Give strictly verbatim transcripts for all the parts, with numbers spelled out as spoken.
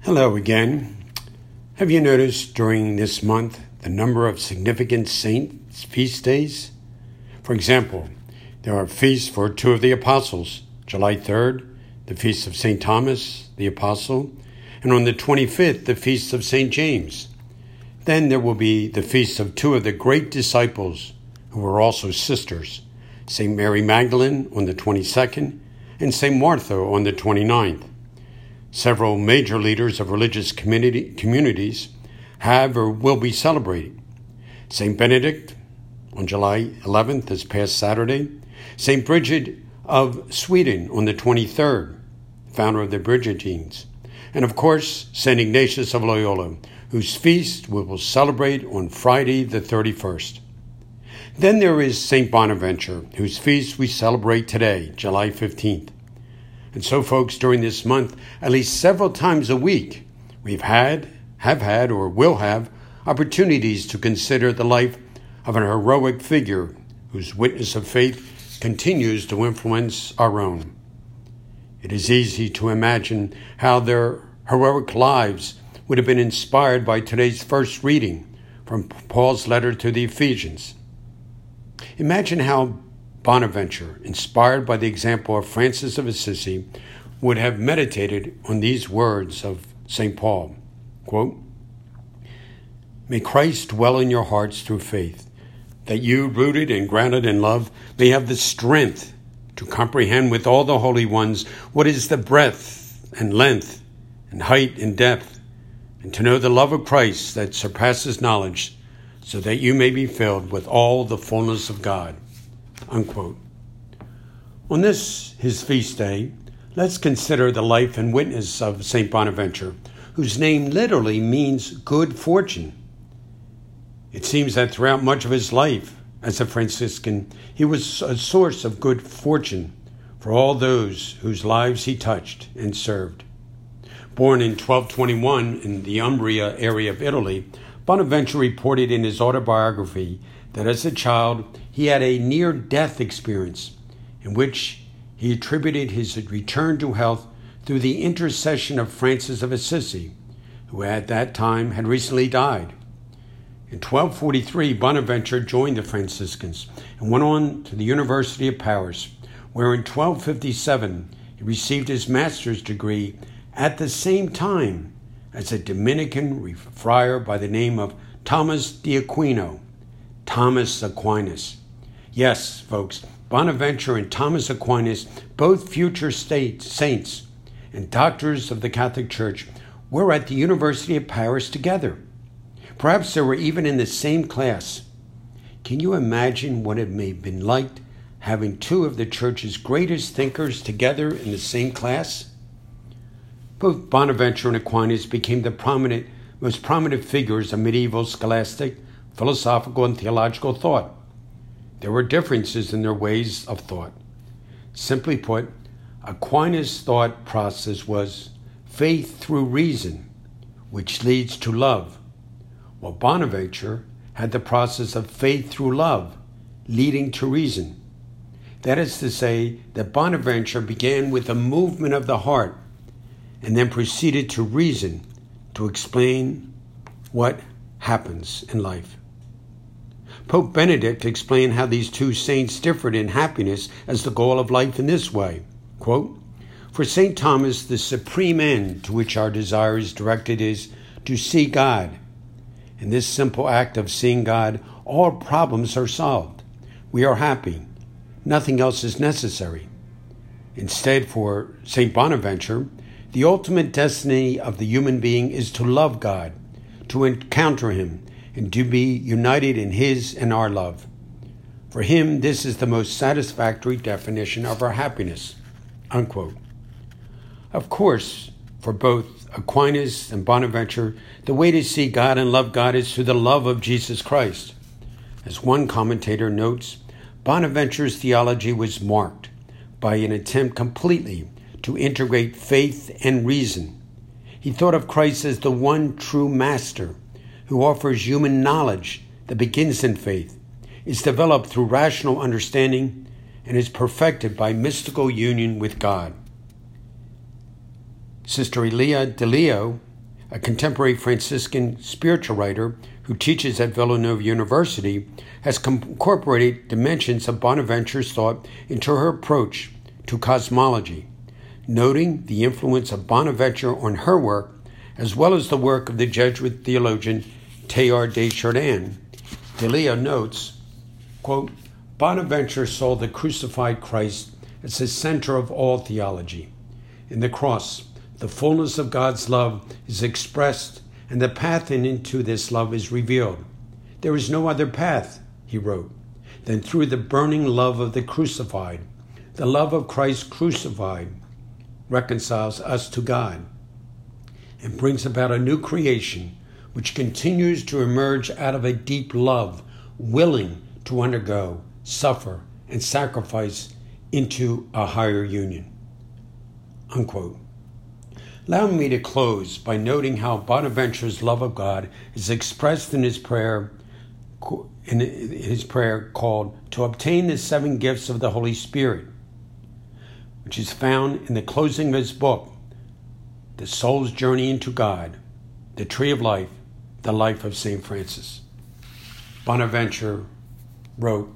Hello again. Have you noticed during this month the number of significant saints' feast days? For example, there are feasts for two of the apostles, July third, the feast of Saint Thomas the Apostle, and on the twenty-fifth, the feast of Saint James. Then there will be the feast of two of the great disciples who were also sisters, Saint Mary Magdalene on the twenty-second and Saint Martha on the twenty-ninth. Several major leaders of religious community, communities have or will be celebrating. Saint Benedict on July eleventh, this past Saturday. Saint Bridget of Sweden on the twenty-third, founder of the Brigittines. And of course, Saint Ignatius of Loyola, whose feast we will celebrate on Friday the thirty-first. Then there is Saint Bonaventure, whose feast we celebrate today, July fifteenth. And so, folks, during this month, at least several times a week, we've had, have had, or will have opportunities to consider the life of an heroic figure whose witness of faith continues to influence our own. It is easy to imagine how their heroic lives would have been inspired by today's first reading from Paul's letter to the Ephesians. Imagine how Bonaventure, inspired by the example of Francis of Assisi, would have meditated on these words of Saint Paul, quote, "May Christ dwell in your hearts through faith, that you, rooted and grounded in love, may have the strength to comprehend with all the holy ones what is the breadth and length and height and depth, and to know the love of Christ that surpasses knowledge, so that you may be filled with all the fullness of God." Unquote. On this, his feast day, let's consider the life and witness of Saint Bonaventure, whose name literally means good fortune. It seems that throughout much of his life as a Franciscan, he was a source of good fortune for all those whose lives he touched and served. Born in twelve twenty-one in the Umbria area of Italy, Bonaventure reported in his autobiography that as a child he had a near-death experience in which he attributed his return to health through the intercession of Francis of Assisi, who at that time had recently died. In twelve forty-three, Bonaventure joined the Franciscans and went on to the University of Paris, where in twelve fifty-seven he received his master's degree at the same time as a Dominican friar by the name of Thomas de Aquino, Thomas Aquinas. Yes, folks, Bonaventure and Thomas Aquinas, both future state saints and doctors of the Catholic Church, were at the University of Paris together. Perhaps they were even in the same class. Can you imagine what it may have been like having two of the Church's greatest thinkers together in the same class? Both Bonaventure and Aquinas became the prominent, most prominent figures of medieval scholastic, philosophical, and theological thought. There were differences in their ways of thought. Simply put, Aquinas' thought process was faith through reason, which leads to love, while Bonaventure had the process of faith through love, leading to reason. That is to say, that Bonaventure began with a movement of the heart and then proceeded to reason to explain what happens in life. Pope Benedict explained how these two saints differed in happiness as the goal of life in this way, quote, "For Saint Thomas, the supreme end to which our desire is directed is to see God. In this simple act of seeing God, all problems are solved. We are happy. Nothing else is necessary. Instead, for Saint Bonaventure, the ultimate destiny of the human being is to love God, to encounter Him, and to be united in His and our love. For him, this is the most satisfactory definition of our happiness." Unquote. Of course, for both Aquinas and Bonaventure, the way to see God and love God is through the love of Jesus Christ. As one commentator notes, Bonaventure's theology was marked by an attempt completely to integrate faith and reason. He thought of Christ as the one true master who offers human knowledge that begins in faith, is developed through rational understanding, and is perfected by mystical union with God. Sister Elia de Leo a contemporary Franciscan spiritual writer who teaches at Villanova University, has incorporated dimensions of Bonaventure's thought into her approach to cosmology, noting the influence of Bonaventure on her work, as well as the work of the Jesuit theologian Teilhard de Chardin. Delia notes, quote, Bonaventure saw the crucified Christ as the center of all theology. In the cross, the fullness of God's love is expressed, and the path into this love is revealed. There is no other path, he wrote, than through the burning love of the crucified. The love of Christ crucified reconciles us to God and brings about a new creation which continues to emerge out of a deep love, willing to undergo, suffer, and sacrifice into a higher union. Unquote. Allow me to close by noting how Bonaventure's love of God is expressed in his prayer, in his prayer called To Obtain the Seven Gifts of the Holy Spirit, which is found in the closing of his book, The Soul's Journey into God, The Tree of Life, The Life of Saint Francis. Bonaventure wrote,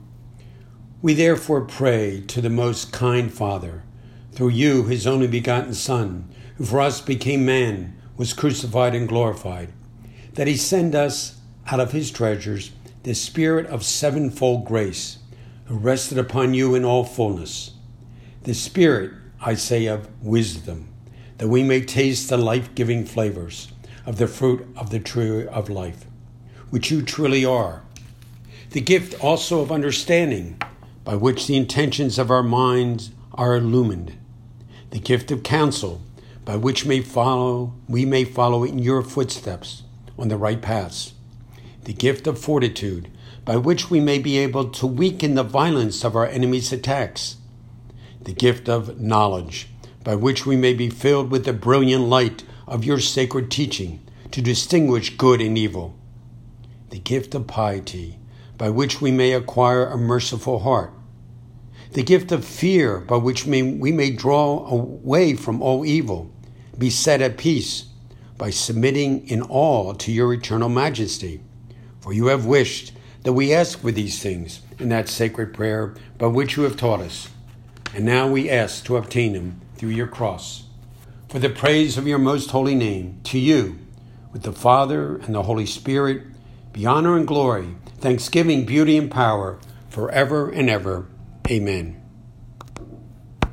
We therefore pray to the most kind Father, through you, his only begotten Son, who for us became man, was crucified and glorified, that he send us out of his treasures the Spirit of sevenfold grace, who rested upon you in all fullness. The Spirit, I say, of wisdom, that we may taste the life-giving flavors of the fruit of the tree of life, which you truly are. The gift also of understanding, by which the intentions of our minds are illumined. The gift of counsel, by which may follow, we may follow in your footsteps on the right paths. The gift of fortitude, by which we may be able to weaken the violence of our enemies' attacks. The gift of knowledge, by which we may be filled with the brilliant light of your sacred teaching to distinguish good and evil. The gift of piety, by which we may acquire a merciful heart. The gift of fear, by which may, we may draw away from all evil, be set at peace, by submitting in awe to your eternal majesty. For you have wished that we ask for these things in that sacred prayer by which you have taught us. And now we ask to obtain them through your cross. For the praise of your most holy name, to you, with the Father and the Holy Spirit, be honor and glory, thanksgiving, beauty, and power, forever and ever. Amen.